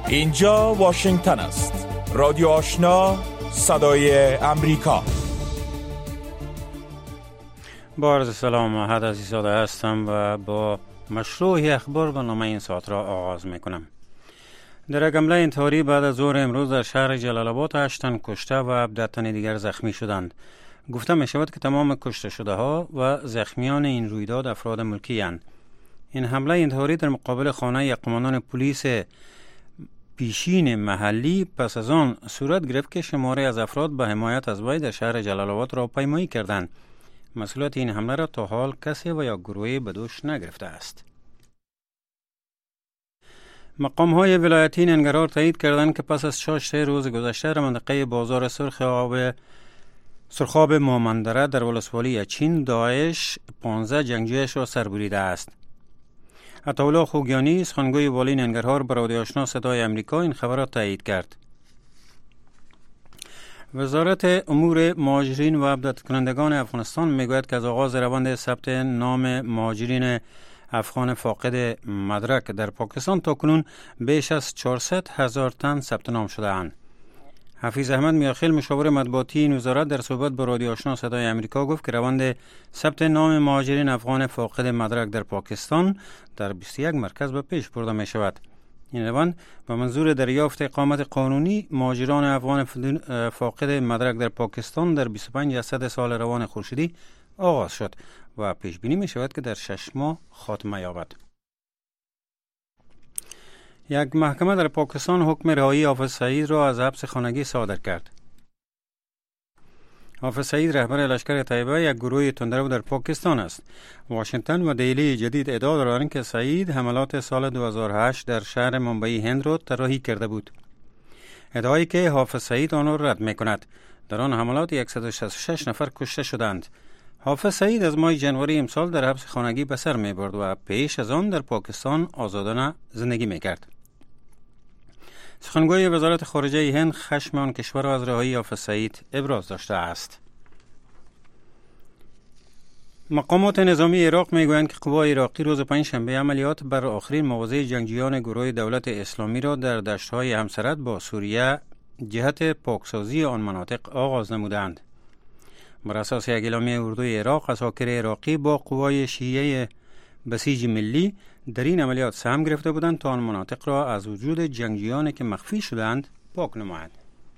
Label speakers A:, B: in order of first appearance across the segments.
A: اینجا واشنگتن است. رادیو آشنا، صدای امریکا.
B: با عرض سلام احد عزیزاده هستم و با مشروع اخبار برنامه این ساعت را آغاز میکنم. در یک حمله انتحاری بعد از ظهر امروز در شهر جلال آباد 8 تن کشته و 17 تن دیگر زخمی شدند. گفته می شود که تمام کشته شده ها و زخمیان این رویداد افراد ملکی اند. این حمله انتحاری در مقابل خانه یک قماندان پلیس پیشین محلی پس از آن صورت گرفت که شماری از افراد به حمایت از وی در شهر جلال آباد را پیمایی کردند. مسئولیت این حمله را تا حال کسی و یا گروهی به دوش نگرفته است. مقام‌های ولایتی ننگرهار تایید کردند که پس از 6 روز گذشته در منطقه بازار سرخاب مومندره در ولسوالی اچین داعش 15 جنگجویش را سربریده است. عطاالله خوگیانی سخنگوی والی ننگرهار به رادیو آشنا صدای امریکا این خبر را تایید کرد. وزارت امور مهاجرین و عبدت کنندگان افغانستان میگوید که از آغاز روند ثبت نام مهاجرین افغان فاقد مدرک در پاکستان تاکنون بیش از 400,000 تن ثبت نام شده اند. حفیظ احمد میاخیل مشاور مطبوعاتی این وزارت در صحبت با رادیو آشنا صدای امریکا گفت که روند ثبت نام مهاجرین افغان فاقد مدرک در پاکستان در 21 مرکز به پیش برده می شود. این روند به منظور دریافت اقامت قانونی مهاجران افغان فاقد مدرک در پاکستان در 25 اسد سال روان خورشیدی آغاز شد و پیش بینی می شود که در 6 ماه خاتمه یابد. یک محکمه در پاکستان حکم رهایی حافظ سعید را از حبس خانگی صادر کرد. حافظ سعید رهبر لشکر طیبه یک گروه تندرو در پاکستان است. واشنگتن و دیلی جدید ادعا دارند که سعید حملات سال 2008 در شهر ممبئی هند را طراحی کرده بود. ادعایی که حافظ سعید آن را رد می‌کند. در آن حملات 166 نفر کشته شدند. حافظ سعید از ماه ژانویه امسال در حبس خانگی به سر می‌برد و پیش از آن در پاکستان آزادانه زندگی می‌کرد. سخنگوی وزارت خارجه هند خشم آن کشور را از رهایی حافظ سعید ابراز داشته است. مقامات نظامی عراق میگویند که قوای عراقی روز پنجشنبه عملیات بر آخرین مواضع جنگجویان گروه دولت اسلامی را در دشت‌های همسرد با سوریه جهت پاکسازی آن مناطق آغاز نمودند. بر اساس یک اعلامیه اردوی عراق، عساکر عراقی با قوای شیعه بسیج ملی در این عملیات سهم گرفته بودند تا آن مناطق را از وجود جنگجویانی که مخفی شدند پاک نمایند.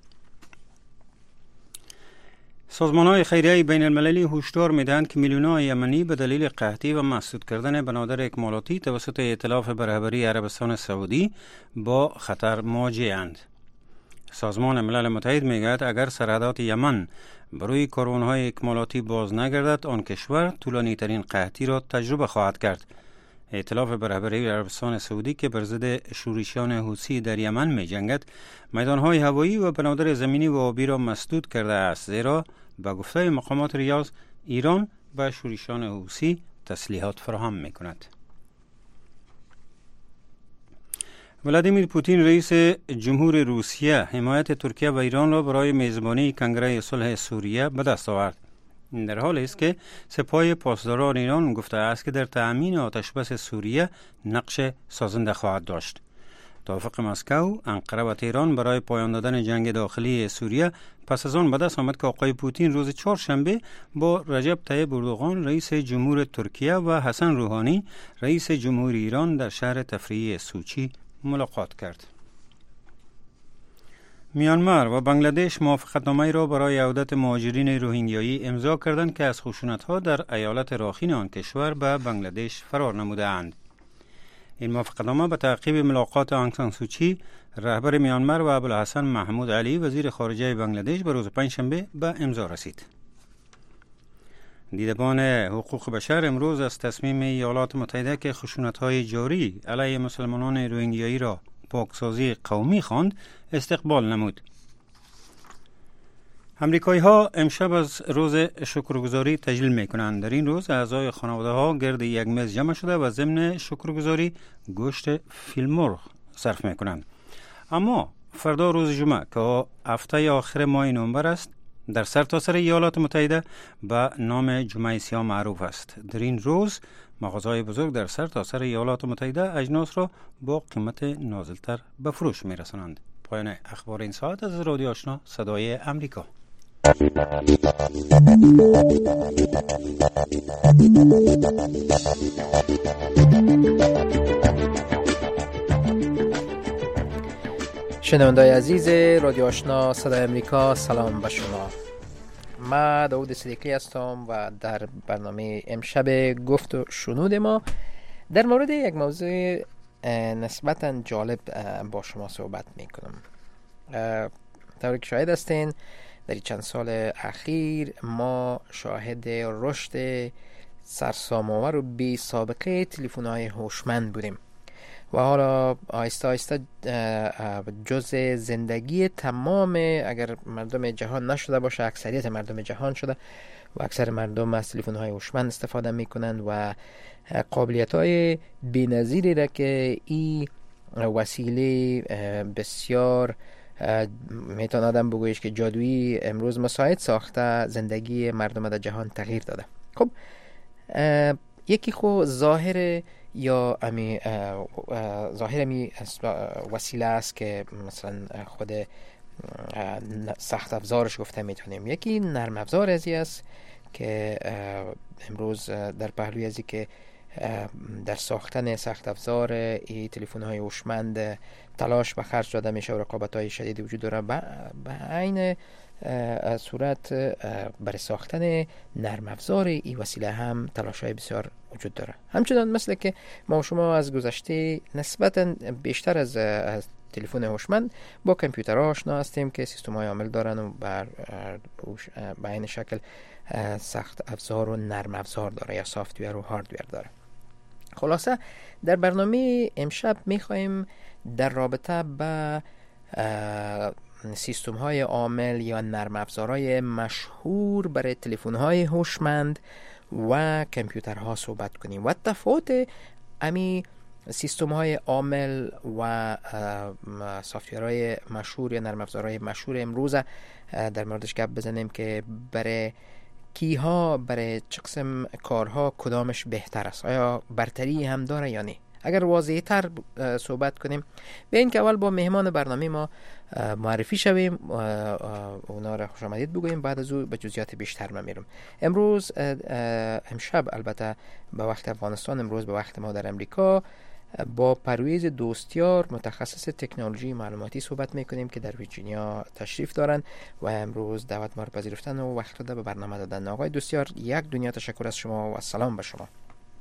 B: سازمان‌های خیریه بین المللی هشدار می‌دهند که میلیون‌ها یمنی به دلیل قحطی و مسدود کردن بنادر اکمالاتی توسط ائتلاف به رهبری عربستان سعودی با خطر مواجه‌اند. سازمان ملل متحد می‌گوید اگر سرحدات یمن بروی کاروان‌های اکمالاتی باز نگردد، آن کشور طولانی‌ترین قحطی را تجربه خواهد کرد. ائتلاف به رهبری عربستان سعودی که بر ضد شورشیان حوثی در یمن می‌جنگد، میدان‌های هوایی و بنادر زمینی و آبی را مسدود کرده است، زیرا به گفته مقامات ریاض ایران به شورشیان حوثی تسلیحات فراهم می‌کند. ولادیمیر پوتین رئیس جمهور روسیه حمایت ترکیه و ایران را برای میزبانی کنگره صلح سوریه به دست آورد. در حالی است که سپاه پاسداران ایران گفته است که در تأمین آتش بس سوریه نقش سازنده خواهد داشت. توافق مسکو، انقره و تهران برای پایان دادن جنگ داخلی سوریه پس از آن به دست آمد که آقای پوتین روز چهارشنبه با رجب طیب اردوغان رئیس جمهور ترکیه و حسن روحانی رئیس جمهور ایران در شهر تفریحی سوچی ملاقات کرد. میانمار و بنگلادش موافقتنامه را برای عودت مهاجرین روهینگیایی امضا کردند که از خشونت‌ها در ایالت راخین آن کشور به بنگلادش فرار نموده‌اند. این موافقتنامه به تعقیب ملاقات آنگ سان سوچی رهبر میانمار و ابوالحسن محمود علی وزیر خارجه بنگلادش به روز پنجشنبه به امضا رسید. دیدبان حقوق بشر امروز از تصمیم ایالات متحده که خشونت‌های جاری علیه مسلمانان روهینگیایی را پاکسازی قومی خواند استقبال نمود. امریکایی‌ها امشب از روز شکرگزاری تجلیل می‌کنند. در این روز اعضای خانواده‌ها گرد یک میز جمع شده و ضمن شکرگزاری گوشت فیلمرغ صرف می‌کنند. اما فردا روز جمعه که هفته آخر ماه نوامبر است، در سرتاسر ایالات متحده به نام جمعه سیاه معروف است. در این روز مغازه‌های بزرگ در سرتاسر ایالات متحده اجناس را با قیمت نازلتر به فروش می‌رسانند. پایان اخبار این ساعت از رادیو آشنا صدای امریکا.
C: شنونده‌های عزیز رادیو آشنا صدای امریکا، سلام به شما. من داود صدیقی هستم و در برنامه امشب گفت و شنود ما در مورد یک موضوع نسبتاً جالب با شما صحبت میکنم. طوری که شاهد هستین در چند سال اخیر ما شاهد رشد سرسام‌آور و بی سابقه تلفن‌های هوشمند بودیم و حالا آهسته آهسته جز زندگی تمام، اگر مردم جهان نشده باشه اکثریت مردم جهان شده و اکثر مردم از تلفن‌های هوشمند استفاده میکنند و قابلیت‌های بی‌نظیری را که این وسیله بسیار میتونه آدم بگویش که جادویی امروز مساعد ساخته زندگی مردم در جهان تغییر داده. خب یکی خو ظاهر یا ظاهر می وسیله است که مثلا خود سخت افزارش گفته میتونیم. یکی نرم افزار ازی است که امروز در پهلوی ازی که در ساختن سخت افزار ای تلفن های هوشمند تلاش و خرج داده میشه و رقابت های شدید وجود داره. به عین صورت برای ساختن نرم افزار ای وسیله هم تلاش های بسیار وجود داره. همچنان مثل که ما شما از گذشته نسبتا بیشتر از تلفن هوشمند با کامپیوترها آشنا هستیم که سیستم های عامل دارن و به عین شکل سخت افزار و نرم افزار داره یا سافتویر و هاردویر داره. خلاصه در برنامه امشب میخوایم در رابطه با سیستم های عامل یا نرم افزارهای مشهور برای تلفن های هوشمند و کامپیوترها صحبت کنیم و تفاوت امی سیستم های عامل و سافتورهای مشهور یا نرم افزارهای مشهور امروز در موردش گپ بزنیم که برای کیها، برای چه قسم کارها کدامش بهتر است، آیا برتری هم داره یا نه. اگر واضح تر صحبت کنیم به این که اول با مهمان برنامه ما معرفی شویم، اونا را خوش آمدید بگوییم، بعد از او به جزئیات بیشتر من میرم. امشب البته به وقت افغانستان، امروز به وقت ما در امریکا، با پرویز دوستیار متخصص تکنولوژی معلوماتی صحبت میکنیم که در ویرجینیا تشریف دارن و امروز دعوت ما را پذیرفتن و وقت داده به برنامه دادن. آقای دوستیار، یک دنیا تشکر از شما و سلام به شما.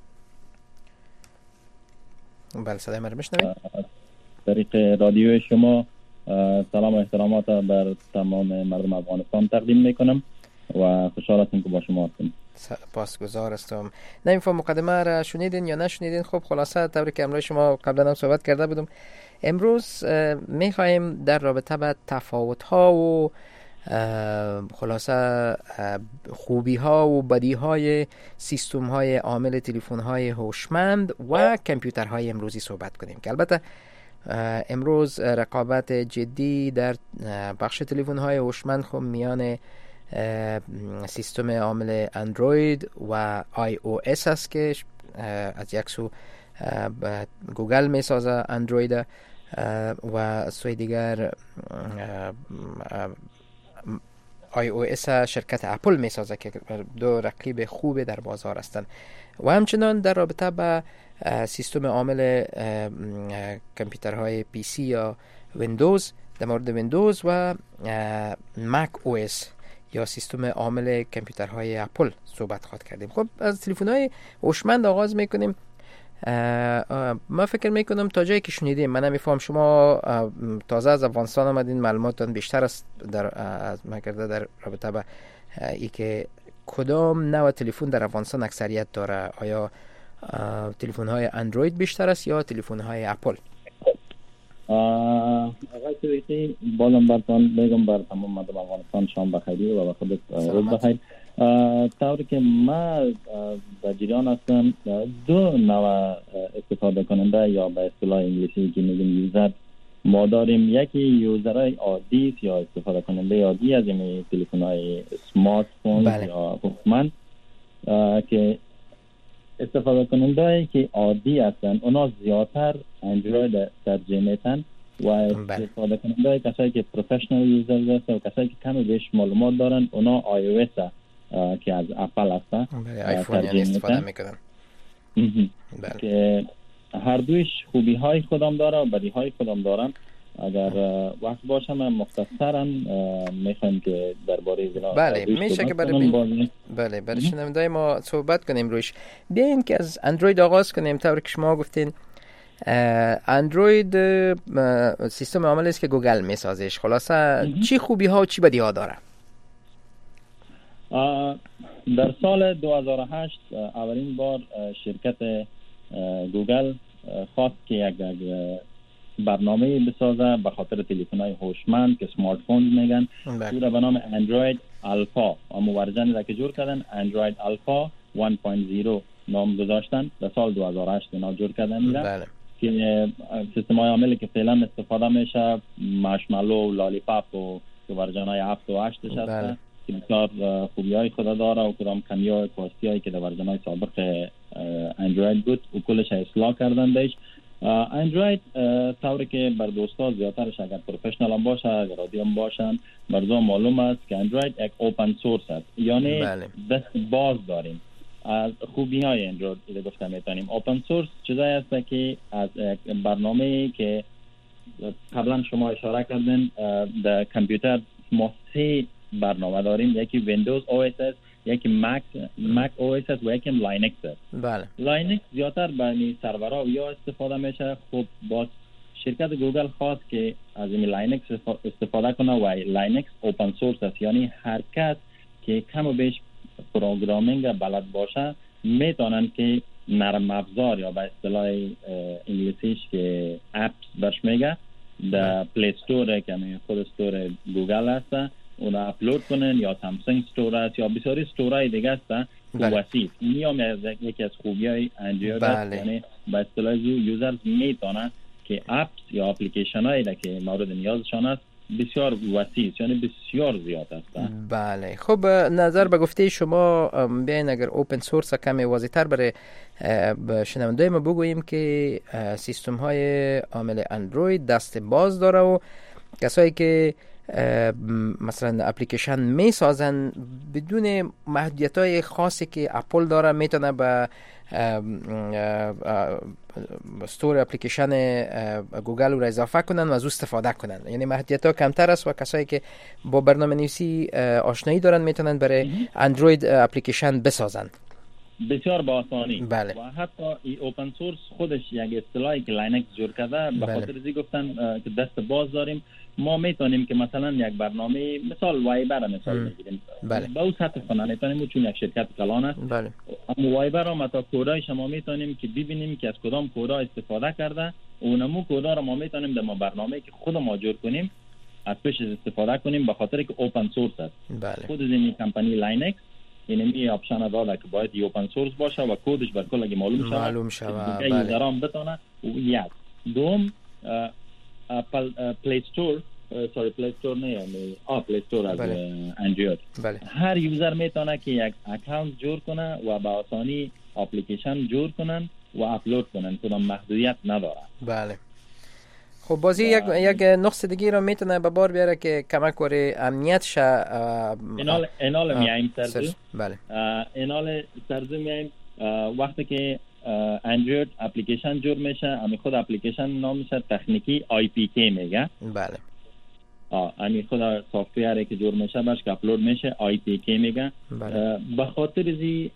C: بله، صدای من رو میشنوید؟
D: طریق رادیو شما سلام و احترامات بر تمام مردم افغانستان تقدیم میکنم و خوشحال هستم که با شما هستم.
C: سپاسگزار هستم. نمی‌فهم مقدمه را شنیدین یا نشنیدین. خب خلاصه طوری که امروز شما قبلا هم صحبت کرده بودم، امروز میخوایم در رابطه با تفاوت‌ها و خلاصه خوبی‌ها و بدی‌های سیستم‌های عامل تلفن‌های هوشمند و کامپیوترهای امروزی صحبت کنیم که البته امروز رقابت جدی در بخش تلفن‌های هوشمند خب میان سیستم عامل اندروید و آی او اس است که از یک سو گوگل می سازه اندروید و سوی دیگر آی او اس شرکت اپل می سازه که دو رقیب خوب در بازار هستند. و همچنان در رابطه با سیستم عامل کامپیوترهای پی سی یا ویندوز، در مورد ویندوز و مک او اس یا سیستم عامل کامپیوترهای اپل صحبت خواهد کردیم. خب از تلفن‌های هوشمند آغاز میکنیم. ما فکر میکنم تا جایی که شنیدیم، من نمیفهم، شما تازه از افغانستان آمدین، معلوماتتون بیشتر است از ما کرده در رابطه با ای که کدام نوع تلفن در افغانستان اکثریت داره، آیا تلفن‌های اندروید بیشتر است یا تلفن‌های اپل؟
D: آقای صدیقی، بازم براتون بگم بر تمام مردم افغانستان شام بخیر و خودت روز بخیر. طوری که ما در جریان هستم، دو نوع استفاده کننده یا به اصطلاح انگلیسی که میگیم یوزر ما داریم. یکی یوزرهای عادی است یا استفاده کننده عادی از این تلفن‌های سمارت فون یا هوشمند که استفاده کنندهایی که عادی هستن اونا زیادتر اندروید ترجیح میتن و استفاده کنندهایی کسایی که پروفشنال یوزرز هستن و کسایی که کم بیش معلومات دارن اونا آی او اس که از اپل هستن
C: آیفون یعنی استفاده میکنن
D: که هر دویش خوبی های خودم داره و بدی های خودم دارن. اگر وقت باشه من مختصرا میخوایم که درباره
C: بله میشه که برای شنوندای ما صحبت کنیم روش. بیاین که از اندروید آغاز کنیم. طور که شما گفتین اندروید سیستم عامل است که گوگل میسازش. خلاصه چی خوبی ها و چی بدی ها داره؟
D: در سال 2008 اولین بار شرکت گوگل خواست که یک برنامه بسازه به خاطر تلفن‌های هوشمند که سمارت فون میگن. او را به نام اندروید الفا اما ورژن را که جور کردن اندروید الفا 1.0 نام گذاشتن. در سال 2008 اینا جور کردن میره که سیستم‌های عاملی که فعلا استفاده میشه مارشملو و لالیپاپ و ورژن‌های 7 و 8 هست که بسیار خوبی‌های خود داره و کدام کمی‌های کاستی‌هایی که در ورژن‌های سابق اندروید بود و کلش اصلاح کردن بهش. اندروید طوری که بر دوستا زیادترش اگر پروفشنال هم باشه اگر عادی هم باشن برزا معلوم است که اندروید یک اوپن سورس است، یعنی دست باز داریم. از خوبی های اندروید رو گفته میتونیم. اوپن سورس چیزایی است که از برنامه که قبلا شما اشاره کردین در کامپیوتر ما 3 برنامه داریم، یکی ویندوز او اس است، یکی مک او اس است و یکی لاینکس است.
C: بله.
D: لاینکس زیادتر برای سرورها یا استفاده میشه. خب با شرکت گوگل خواست که از این لاینکس استفاده کنه و لاینکس اوپن سورس است، یعنی هر کس که کم و بیش پروگرامینگ بلد باشه میتونن که نرم افزار یا به اصطلاح انگلیسیش که اپس برش میگه در پلی استور که خود استور گوگل هست اون اپلود کنن یا سامسونگ استور است یا بسیاری استورهای دیگه است وسیع. این هم یکی از خوبی‌های اندروید است، یعنی به اصطلاح یوزرز میتونن که اپس یا اپلیکیشن هایی که مورد نیازشان است بسیار وسیع یعنی بسیار زیاد است.
C: بله. خب نظر به گفته شما بیاین اگر اوپن سورس کمی واضح‌تر برای شنوندای ما بگوییم که سیستم های عامل اندروید دست باز داره و کسایی که مثلا اپلیکیشن می سازن بدون محدودیت های خاصی که اپل داره میتونه به استور اپلیکیشن گوگل رو اضافه کنن و از استفاده کنن، یعنی محدودیت ها کمتر است و کسایی که با برنامه نویسی آشنایی دارن میتونن برای اندروید اپلیکیشن بسازن
D: بسیار با آسانی.
C: بله.
D: و حتی ای اوپن سورس خودش یک اصطلاحی که لاینکس جور کرده به خاطر ازی گفتن که دست باز داریم. ما میتونیم که مثلا یک برنامه مثال وایبر مثال بگیریم.
C: بله.
D: با اون سطح کنن میتونیم چون یک شرکت کلان است.
C: بله.
D: اما وایبر هم تا کدای شما میتونیم که ببینیم که از کدام کدا استفاده کرده اونمو کدا رو ما میتونیم در ما برنامه که خود ما جور کنیم از پیش استفاده کنیم به خاطر که اوپن سورس است.
C: بله.
D: خود این کمپانی لاینکس این آپشن داده که باید اوپن سورس باشه و کدش بر کل اگه معلوم شه
C: بله.
D: یوزران بتونه یک دوم اپل پلی استور پلی استور نه یعنی پلی استور از اندروید.
C: بله.
D: هر یوزر میتونه که یک اکانت جور کنه و با آسانی اپلیکیشن جور کنن و اپلود کنن، کدام محدودیت نداره.
C: بله. خب بازی یک نقص دیگه رو میتونه به بار بیاره که کمک کنه امنیت شه.
D: اینال میایم سرزو.
C: بله.
D: اینال سرزو میایم وقتی که اندروید اپلیکیشن جور میشه، امی خود اپلیکیشن نام میشه تکنیکی IPK میگه.
C: بله.
D: امی خود سافتویری که جور میشه باش که اپلود میشه IPK میگه.
C: بله.
D: به خاطر ازی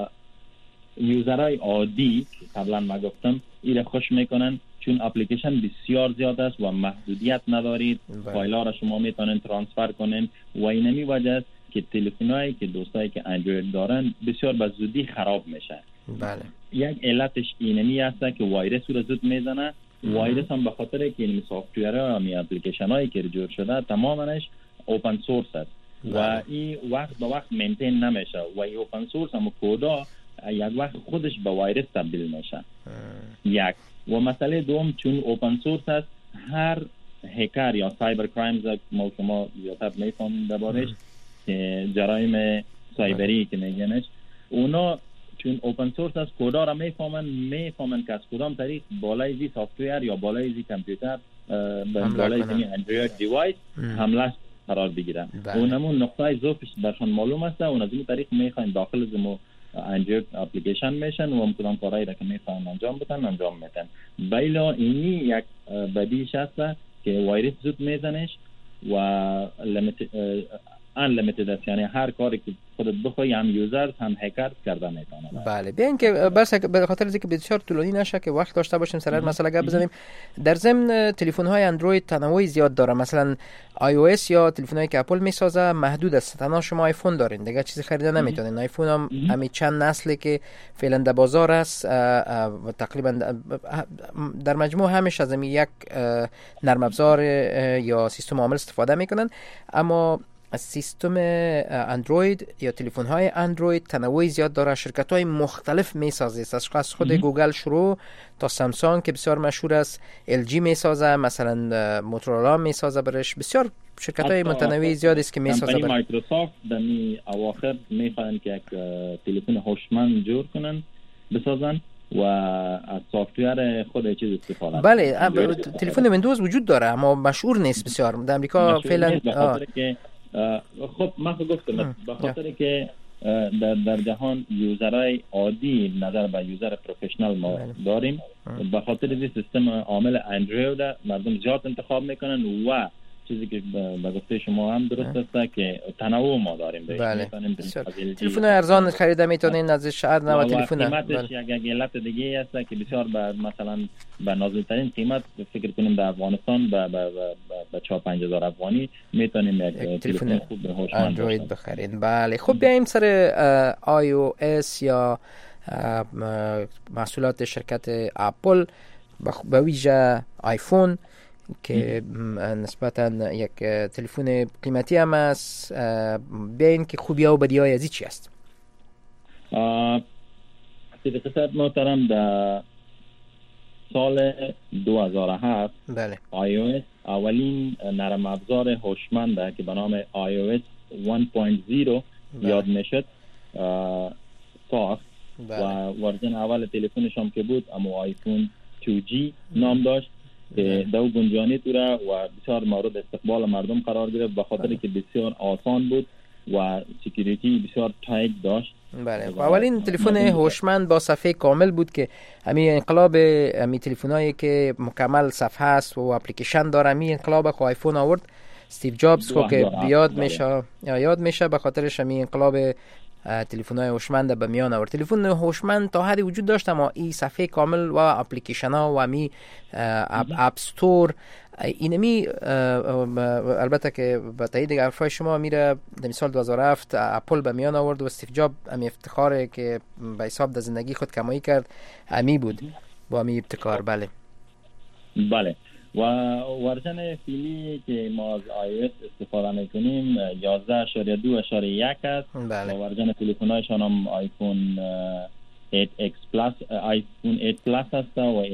D: یوزرهای عادی که قبلا ما گفتم ایره خوش میکنن چون اپلیکیشن بسیار زیاد است و محدودیت ندارید. فایل ها را شما میتونن ترانسفر کنین و اینمی وجه است که تلفن‌هایی که دوستایی که اندروید دارن بسیار به زودی خراب میشه.
C: بله.
D: یک علتش اینمی است که وایرس رو زود میزنه. وایرس هم به خاطر که این سافتویرها و اپلیکیشن هایی که جور شده تمامش اوپن سورس است.
C: بله.
D: و این وقت به وقت مینتین نمیشه و این اوپن سورس هم کدا یک وقت خودش به وایرس تبدیل میشه. یک و مسئله دوم چون اوپن سورس است هر هکر یا سایبر کرایمز ما شما زیادتر میفهمیم دربارش که جرایم سایبری که میگنش اونا چون اوپن سورس از کدا را میفهمن که از کدام طریق بالای زی سافتویر یا بالای زی کامپیوتر بالای زی اندروید دیوایس حمله قرار بگیره. اونمون نقطه ضعفش برشان معلوم است و از این طریق میخواین داخل زمو اندروید اپلیکیشن میشن و کدام کارهایی را که میخواین انجام میتن. بیلا اینی یک بدیش است که وایرس زود میزنش و unlimited است، یعنی هر کاری که خودت بخوای هم یوزر هم هکر کرده میتونه.
C: بله بیاین که بس به خاطر اینکه بسیار طولانی نشه که وقت داشته باشیم سر مسئله گپ بزنیم. در ضمن تلفن های اندروید تنوع زیاد داره، مثلا آی او اس یا تلفن هایی که اپل میسازه محدود است، تنها شما آیفون دارین دیگه چیزی خریده نمیتونین. آیفون هم همین چند نسلی که فعلا در بازار است و تقریبا در مجموع همش از یک نرم افزار یا سیستم عامل استفاده میکنن، اما سیستم اندروید یا تلفن های اندروید تنوع زیاد داره، شرکت های مختلف میسازه، از خود گوگل شروع تا سامسونگ که بسیار مشهور است، ال جی میسازه، مثلا موتورولا میسازه برش، بسیار شرکت های متنوع زیاد است که میسازه.
D: کمپانی مایکروسافت در اواخر میخوان که یک تلفن هوشمند جور کنن بسازن و از سافتویر خود چیز استفاده.
C: بله تلفن ویندوز وجود داره اما مشهور نیست بسیار در امریکا فعلا.
D: خب من گفتم به خاطر که در جهان یوزرهای عادی نظر به یوزر پروفشنال ما داریم، به خاطر این سیستم عامل اندروید مردم زیاد انتخاب میکنن و چیزی که به گفته شما هم درست است که تنوع ما داریم.
C: بله تلفن ارزان خریده میتونین از شهر و تلفن
D: قیمتش یک علت دیگه است که بسیار مثلا به نازل‌ترین قیمت فکر کنیم در افغانستان به 4-5 هزار افغانی میتونیم یک تلفن خوب به هوشمند
C: اندروید بخرید. بله خب بیایم سر آی او اس یا محصولات شرکت اپل به ویژه آیفون که نسبتا یک تلفن قیمتی هم است، بیاین که خوبی ها و بدی های ازی چی است؟
D: صدیقه محترم در سال 2007
C: بله
D: آی او اس اولین نرم افزار هوشمند که به نام آی او اس 1.0 یاد میشد ساخت و ورژن اول تلفنش هم که بود اما آیفون 2G نام داشت که دو گنجانی تو را و بسیار مورد استقبال مردم قرار گرفت به خاطر که بسیار آسان بود و سکیوریتی بسیار تایت داشت.
C: بله اولین تلفن هوشمند با صفحه کامل بود که همین انقلاب همین تلفنایی که مکمل صفحه است و اپلیکیشن داره، همین انقلاب خو آیفون آورد. استیو جابز خو که یاد میشه به خاطرش همین انقلاب تلفن‌های هوشمند به میان آورد. تلفن هوشمند تا حدی وجود داشت اما این صفحه کامل و اپلیکیشن‌ها و می اپ استور اینمی البته که با تایید حرفای شما میره در سال 2007 اپل به میان آورد و استیو جاب امی افتخاره که به حساب در زندگی خود کمایی کرد امی بود با امی ابتکار.
D: بله و ورژن فعلی که ما از iOS استفاده میکنیم 11.2.1 است.
C: بله.
D: و ورژن تلفن‌هایشان هم آیفون 8X پلاس، آیفون 8 پلاس است و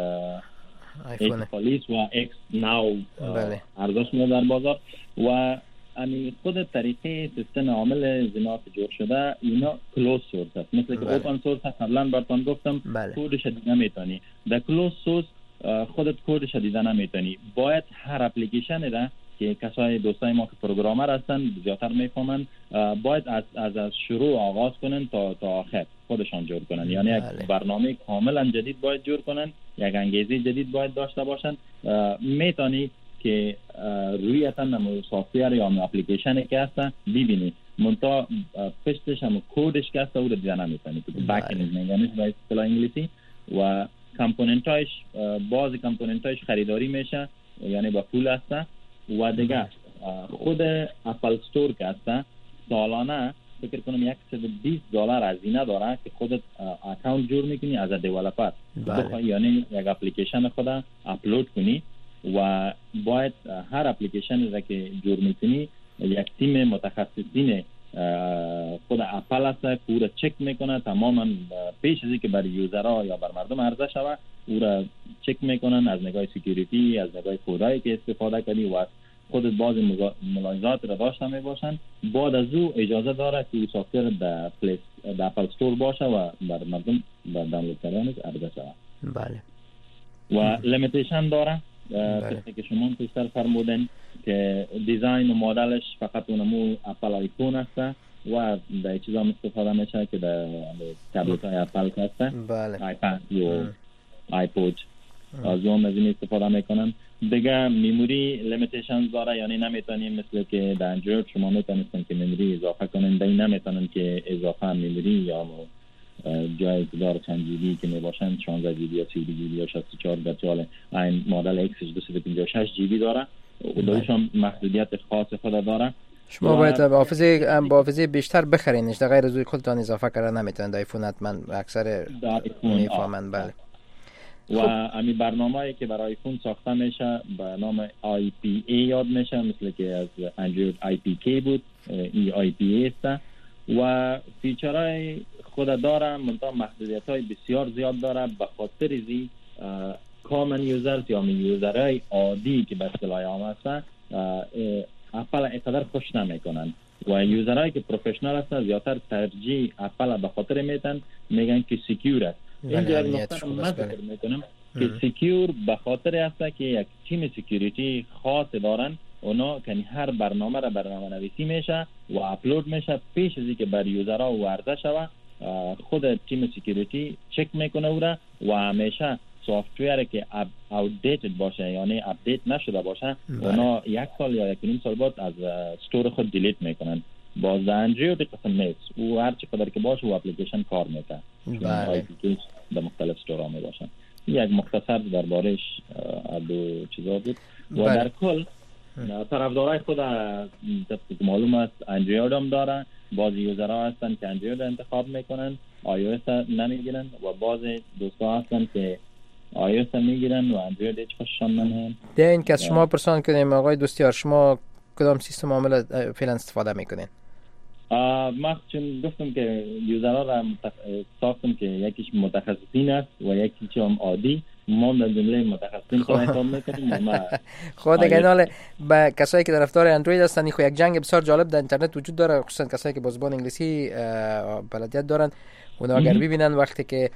D: 8 پلیس و X ناو عرضه شده در بازار و امی خود طریقه سیستم عامل زنا که جور شده اینا کلوز سورس است، مثل که اوپن سورس قبلا براتون گفتم کدش دیده نمیتونی، در کلوز سورس خودت کدش دیده نمیتونی، باید هر اپلیکیشن را که کسای دوستای ما که پروگرامر هستن زیادتر میفهمن باید از شروع آغاز کنن تا آخر خودشان جور کنن، یعنی یک برنامه کاملا جدید باید جور کنن، یک انگیزه جدید باید داشته باشن. میتونی که روی اتن سافتویر یا اپلیکیشن که هستن ببینی منتها پشتش هم کودش که هست او رو دیده نمیتونی که بک اند میگن به اصطلاح انگلیسی و کامپوننتایش باز کامپوننتایش خریداری میشه یعنی با پول هست و دیگه خود اپل استور که هست سالانه فکر کنم $120 هزینه داره که خودت اکانت جور میکنی از دیولپر بخوای یعنی یک اپلیکیشن خود اپلود کنی و باید هر اپلیکیشن را که جور میکنی یک تیم متخصصین خود اپل هست که او را چک میکنه تماما پیش از اینکه برای یوزرها یا بر مردم عرضه شود او را چک میکنن از نگاه سکیوریتی، از نگاه کودایی که استفاده کردی و خودت باز ملاحظات را داشته می باشند، بعد از او اجازه داره که سافتور در اپل استور باشه و بر مردم به دانلود کردنش عرضه شود.
C: بله.
D: و لیمیتیشن داره طبقی که شما پیشتر فرمودین که دیزاین و مدلش فقط اونمو اپل آیفون هسته و در چیزا استفاده میشه که در تبلت های اپل هسته.
C: بله.
D: آیپد و آیپود از اون از این استفاده میکنن. دیگه میموری لیمیتیشن داره، یعنی نمیتونیم مثل که در اندروید شما میتونستن که میموری اضافه کنن، دیگه نمیتونن که اضافه میموری یا جای داره چند جیبی که میباشن 16 جیبی یا 30 جیبی یا 64 گرچه این مدل ایکس 256 جیبی داره و دویش هم محدودیت خاص خود داره.
C: شما باید با حافظه بیشتر بخرینش، در غیر از خودتان اضافه کردن نمیتونید. آیفون حتما اکثر میفهمن. بله.
D: و امی برنامه‌ای که برای آیفون ساخته میشه به نام IPA یاد میشه، مثل که از اندروید IPK بود، IPA است و فیچرهای خود داره، منتها محدودیت‌های بسیار زیاد داره. به خاطر زی کامن یوزرز یا یوزرهای عادی که به اصطلاح عام هستن اپل اینقدر خوش نمیکنن و یوزرهایی که پروفشنال هستن زیادتر ترجیح اپل به خاطر میگن که سکیور است. اینجا نقطه من ذکر میکنم که سکیور به خاطر است که یک تیم سکیوریتی خاص دارن، اونا که هر برنامه را برنامه نویسی میشه و اپلود میشه، پیش از اینکه بر یوزرها ورده شود خود تیم سکیوریتی چک میکنه او را و همیشه سافتویر که outdated باشه یعنی اپدیت نشده باشه اونا 1 سال یا 1.5 سال بعد از استور خود دیلیت میکنن. باز اندروید قسم نیست، او هر چقدر که باشه و اپلیکیشن کار میکنه.
C: بله.
D: در مختلف استورها می باشن. یک مختصر دربارش دو چیزا بود و در کل طرفدارای خود معلوم است اندروید هم دارن. بعضی یوزرها هستن که اندروید انتخاب میکنن، iOS نمیگیرن و بعضی دوستا هستن که iOS میگیرن و اندروید هیچ خوششان نمیاد.
C: ده این که از شما پرسان کنیم آقای دوستیار، شما کدام سیستم عامل فعلا استفاده میکنین؟
D: ما چون گفتم که یوزرها را ساختم که یکیش متخصصین است و یکیش هم عادی. ما در جمله متخصصین کار میکنیم.
C: خود دیگه حالا با کسایی که طرفدار اندروید هستن خو یک جنگ بسیار جالب در اینترنت وجود داره، خصوصا کسایی که با زبان انگلیسی بلدیت دارن. اونا اگر ببینن وقتی که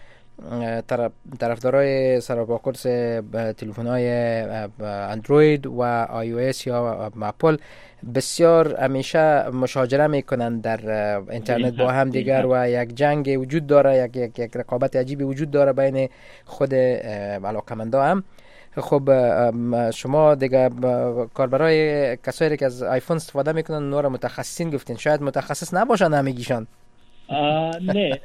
C: طرفدارای سراپاکورس تلفن‌های اندروید و iOS یا اپل بسیار همیشه مشاجره میکنن در اینترنت با هم دیگر و یک جنگ وجود داره، یک رقابت عجیبی وجود داره بین خود علاقمندا هم. خب شما دیگه کاربرای کسایی که از آیفون استفاده میکنن اونا رو متخصصین گفتین، شاید متخصص نباشن همگیشان.
D: نه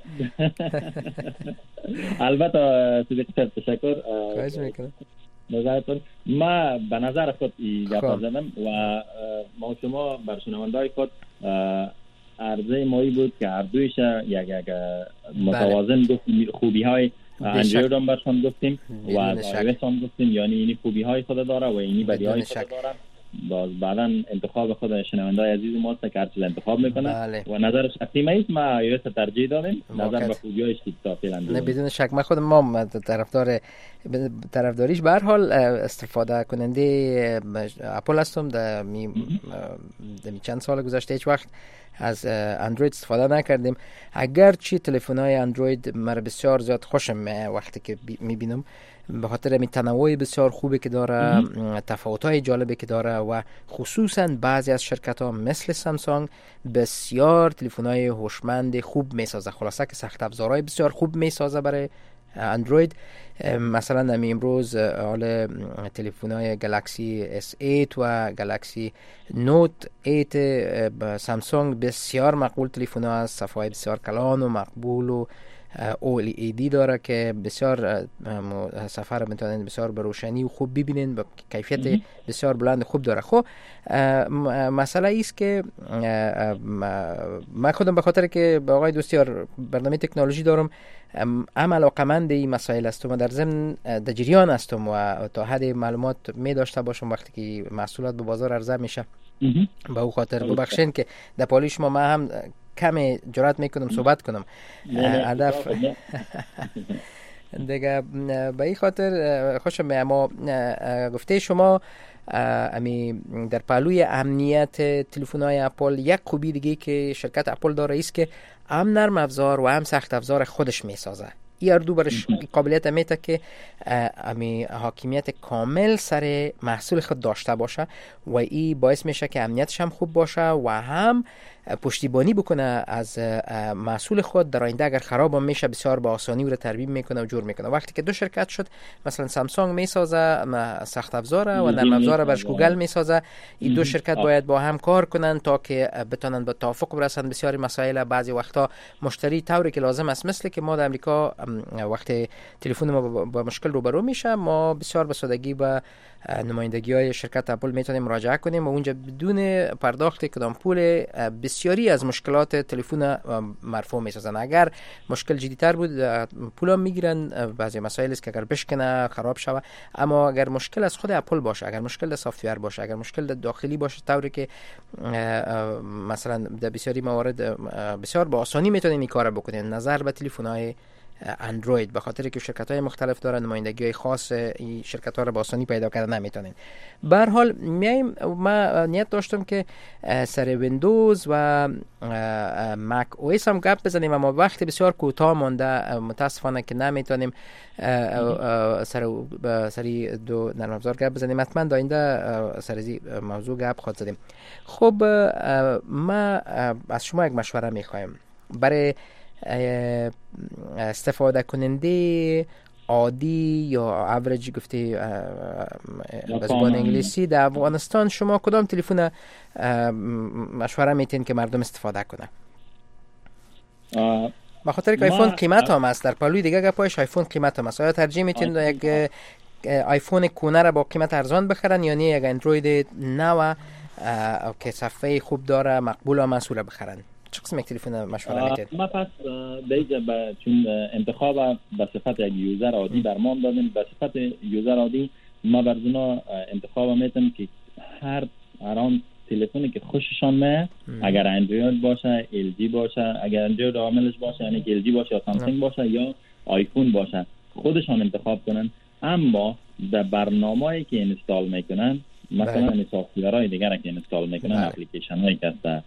D: البته صدیق تشکر.
C: خواهش میکنم.
D: نظرتون ما به نظر خود گپ زدم و ما شما بر شنونده‌های خود عرضه مایی بود که هر دویش یک متوازن گفتیم. خوبی‌های اندروید هم برشان گفتیم و از iOS هم گفتیم، یعنی اینی خوبی‌های خود داره و اینی بدی‌های خود داره. باز بعدا انتخاب خود شنونده‌های عزیز ما است که هر چیز انتخاب میکنه و نظر شخصی است ما iOS ترجیح دادیم نظر به خوبی‌هایش که فعلا
C: نه بدون شک. من خودم ما طرفداریش به هر حال استفاده کننده اپل هستم. در چند سال گذشته هیچ وقت از اندروید استفاده نکردیم، اگرچه تلفن‌های اندروید مرا بسیار زیاد خوشم وقتی که میبینم به خاطر تنوع بسیار خوبی که داره، تفاوت‌های جالبی که داره و خصوصا بعضی از شرکت‌ها مثل سامسونگ بسیار تلفن‌های هوشمند خوب میسازه. خلاصه که سخت افزارهای بسیار خوب میسازه برای اندروید. مثلا امروز حال تلفن‌های گالاکسی S8 و گالاکسی نوت 8 سامسونگ بسیار مقبول تلفن‌ها است، صفحه بسیار کلان و مقبول و OLED داره که بسیار صفحه را میتونید بسیار به روشنی و خوب ببینید، با کیفیت بسیار بلند خوب داره. خب مسئله ایست که من خودم به خاطر که با آقای دوستیار برنامه تکنولوژی دارم علاقه‌مند این مسائل هستم و در ضمن در جریان هستم و تا حد معلومات می داشته باشم وقتی که محصولات به بازار عرضه میشه. به او خاطر ببخشید که در پالی شما من هم کمی جرات میکنم صحبت کنم. هدف دیگه به این خاطر خوشم ما گفته شما امی در پهلوی امنیت تلفن‌های اپل یک خوبی دیگه که شرکت اپل داره است که هم نرم افزار و هم سخت افزار خودش میسازه. این اردو برش قابلیت میته که امی حاکمیت کامل سر محصول خود داشته باشه و این باعث میشه که امنیتش هم خوب باشه و هم پشتیبانی بکنه از محصول خود در آینده اگر خراب هم میشه بسیار با آسانی او رو ترمیم میکنه و جور میکنه. وقتی که دو شرکت شد مثلا سامسونگ میسازه سخت افزار و نرم افزار برش گوگل میسازه، این دو شرکت باید با هم کار کنن تا که بتونن به توافق برسن. بسیاری مسائل بعضی وقتا مشتری طوری که لازم است، مثل که ما در امریکا وقتی تلفن ما با مشکل روبرو میشه ما بسیار به سادگی به نمایندگی‌های شرکت اپل میتونیم مراجعه کنیم و اونجا بدون پرداخت کدام پول بسیاری از مشکلات تلفن مرفوع میسازن. اگر مشکل جدی‌تر بود پول هم میگیرن، بعضی مسائل است که اگر بشکنه خراب شوه، اما اگر مشکل از خود اپل باشه، اگر مشکل سافت ویر باشه، اگر مشکل داخلی باشه طوری که مثلا در بسیاری موارد بسیار با آسانی میتونیم این کارو بکنیم. نظر به تلفن‌های اندروید به خاطر که شرکت‌های مختلف دارن نمایندگی‌های خاص، این شرکت‌ها رو با آسانی پیدا کردن نمیتونین. به هر حال ما نیت داشتم که سر ویندوز و مک او اس هم گپ بزنیم اما وقت بسیار کوتاه مونده، متاسفانه که نمیتونیم سری دو نرم افزار گپ بزنیم. حتما آینده سر این موضوع گپ خواهد زدیم. خب ما از شما یک مشوره می‌خوایم برای استفاده کننده عادی یا اوریج گفتی به زبان انگلیسی در افغانستان شما کدام تلفن مشوره میتین که مردم استفاده کنه؟ به خاطر که آیفون قیمت هم است، در پهلوی دیگه گپایش آیفون قیمت هم است. آیا ترجیح میتین یک آیفون کونه را با قیمت ارزان بخرن یا نه یک اندروید نو که صفحه خوب داره مقبول و مسئول بخرن؟ چه قسم یک تلفن مشوره میتید؟
D: ما پس دیگه چون انتخاب به صفت یک یوزر عادی درمان دادیم، به صفت یوزر عادی ما برزونا انتخاب میتیم که هر آن تلفنی که خوششان میاد، اگر اندروید باشه، ال جی باشه، اگر اندروید عاملش باشه یعنی که ال جی باشه یا سامسونگ باشه یا آیفون باشه خودشان انتخاب کنن. اما در برنامه‌ای که اینستال میکنن مثلا سافت‌ورهای دیگر که اینستال میکنن، اپلیکیشن هایی که هست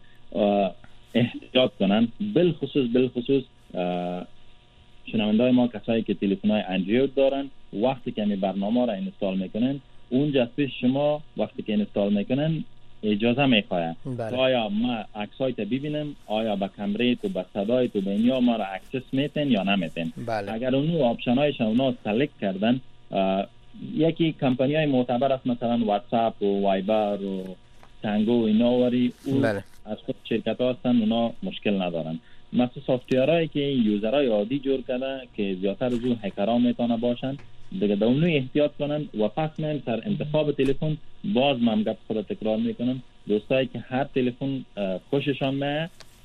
D: احتیاط کنن، بالخصوص شنونده‌های ما کسایی که تلفن‌های اندروید دارن وقتی که می برنامه را اینستال میکنن اونجا پیش شما وقتی که اینستال میکنن اجازه میخواهند آیا ما عکسای تو ببینیم، آیا با کامرای تو با صدای تو به اینیا ما را اکسس میتن یا نمیتن. اگر اونو آپشن‌هایش اونا سلکت کردن، یکی کمپانی‌های معتبر است مثلا واتساپ و وایبر و تانگو اینا وری از خود شرکت ها هستن، اونا مشکل ندارن. مثل سافت‌ورهایی که یوزرهای عادی جور کرده که زیادتر از اون هکرها میتونه باشن دیگه در اونو احتیاط کنن و پس من سر انتخاب تلفن باز من گپ خود تکرار میکنم دوستایی که هر تلفن خوششان میاد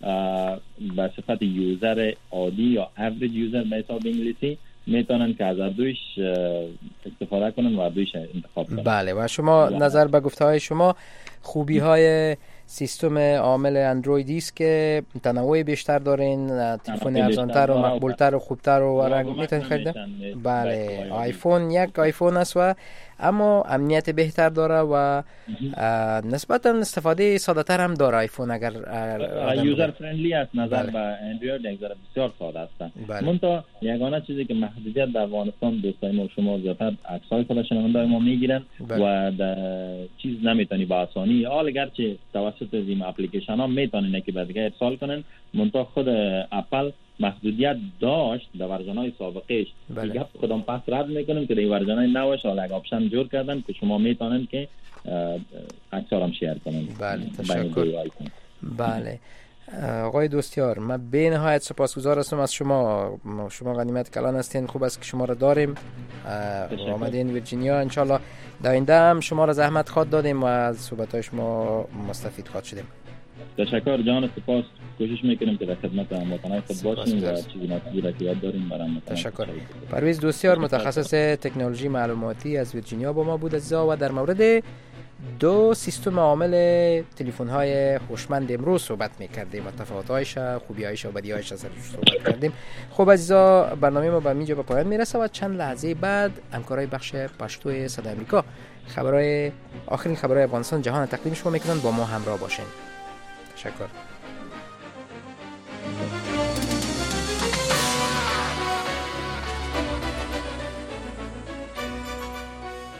D: به صفت یوزر عادی یا اوریج یوزر به حساب انگلیسی میتونن که از دویش استفاده کنن و دویش انتخاب کنن.
C: بله و شما نظر به گفته‌های شما خوبی های سیستم عامل اندرویدی است که تنوع بیشتر دارین، تلفن ارزانتر و مقبولتر و خوبتر و رنگ میتونید خریدن. بله آیفون یک آیفون است و اما امنیت بهتر داره و نسبتا استفاده ساده تر هم داره آیفون. اگر
D: یوزر فرندلی است نظر به اندروید یک ذره بسیار ساده است. منتها یگانه چیزی که محدودیت در افغانستان دوستای ما شما زیادتر عکسای خودشون شنونده ما میگیرن و چیز نمیتونی با آسانی حال گرچه توسط این اپلیکیشن ها میتونن که بعد دیگه ارسال کنن، منتها خود اپل محدودیت داشت در ورژن های سابقش. دیگه خودم پس رد میکنم که در ورژن های نوش حالا یک آپشن جور کردن که شما میتونن که عکس‌ها هم شیر کنن.
C: بله تشکر. بله آقای دوستیار من به نهایت سپاسگزار هستم از شما. شما غنیمت کلان هستین، خوب است که شما را داریم. آمدین ویرجینیا، انشالله در آینده هم شما را زحمت خواد دادیم و از صحبت‌های شما مستفید خواد شدیم.
D: تشکر جان، سپاس. کوشش میکنیم که در خدمت هموطنان خود باشیم و چیزی مطلوبی را که یاد داریم برام.
C: تشکر. پرویز دوستیار متخصص تکنولوژی معلوماتی از ویرجینیا با ما بود عزیزا و در مورد دو سیستم عامل تلفن های هوشمند امروز صحبت میکردیم و تفاوت‌هایش، خوبی‌هایش و بدی‌هایش از صحبت کردیم. خب عزیزا، برنامه ما به اینجا به پایان میرسه و چند لحظه بعد همکارای بخش پشتو صدای آمریکا آخرین خبرهای افغانستان جهان تقدیم شما میکنن. با ما همراه باشین. تشکر.